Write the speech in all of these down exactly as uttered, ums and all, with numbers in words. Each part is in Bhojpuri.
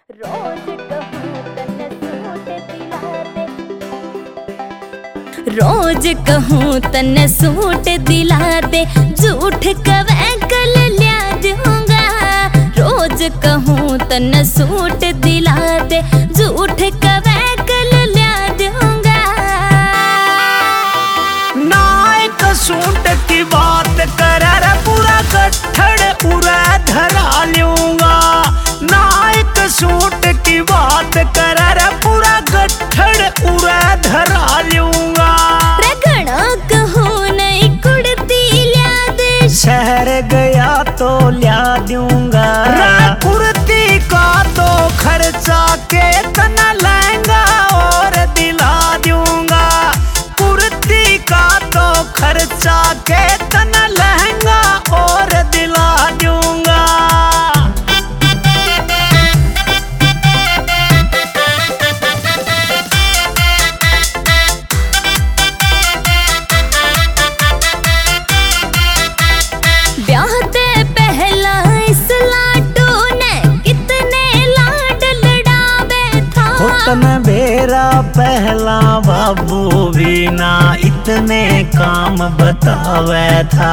रोज कहूँ तन्ने सूट दिला दे, रोज कहूँ तन्ने सूट दिला दे, झूठ कवे कल लिया दूंगा। रोज कहूँ तन्ने सूट दिला दे, झूठ कवे कल लिया दूंगा। नायक सूट की बात करे रे पूरा गठड़ पूरा धरा लूंगा। नायक सूट की बात करे रे पूरा गठड़ पूरा धरा लूंगा। रगड़ा कहूँ नई कुर्ती लिया दे, शहर गया तो लिया दूंगा। कुर्ती का तो खर्चा के तना लहंगा और दिला दूंगा। कुर्ती का तो खर्चा के तना लहंगा और दिला दूंगा। ब्याहते पहला इस लाडू ने कितने लाड लड़ावे था। हुतन बेरा पहला बाबू भी ना इतने काम बतावे था।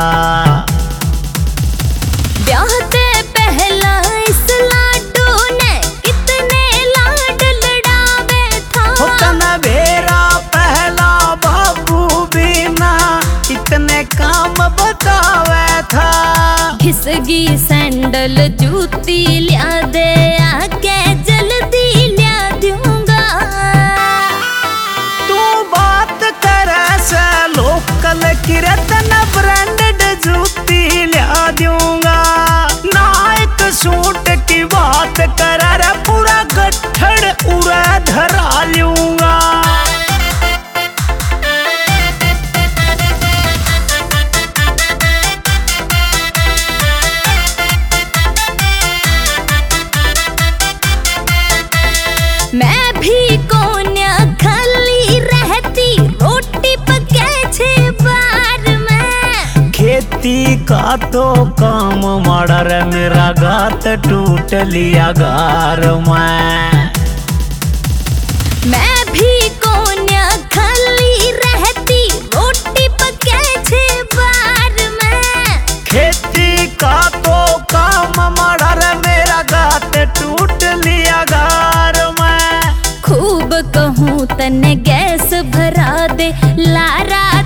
ब्याहते पहला इस लाडू ने कितने लाड लड़ावे था। हुतन बेरा पहला बाबू भी ना इतने काम बतावे था। घिसगी सैंडल जूती लिया दे, आके जल्दी लिया दूंगा। तू बात करे से लोकल किरतन ब्रांडेड जूती लिया दूंगा। नायक सूट की बात करे रे पूरा गठड़ पूरा धरा लूंगा। मैं भी कोन्या खाली रहती, रोटी पके छे बार में। खेती का तो काम माड़ा रे मेरा गात टूट लिया गार में। मैं भी कोन्या खाली रहती, रोटी पके छे बार में। खेती का तो काम माड़ा रे मेरा गात टूट लिया गार में। खूब कहूँ तन्ने गैस भरा दे, लारा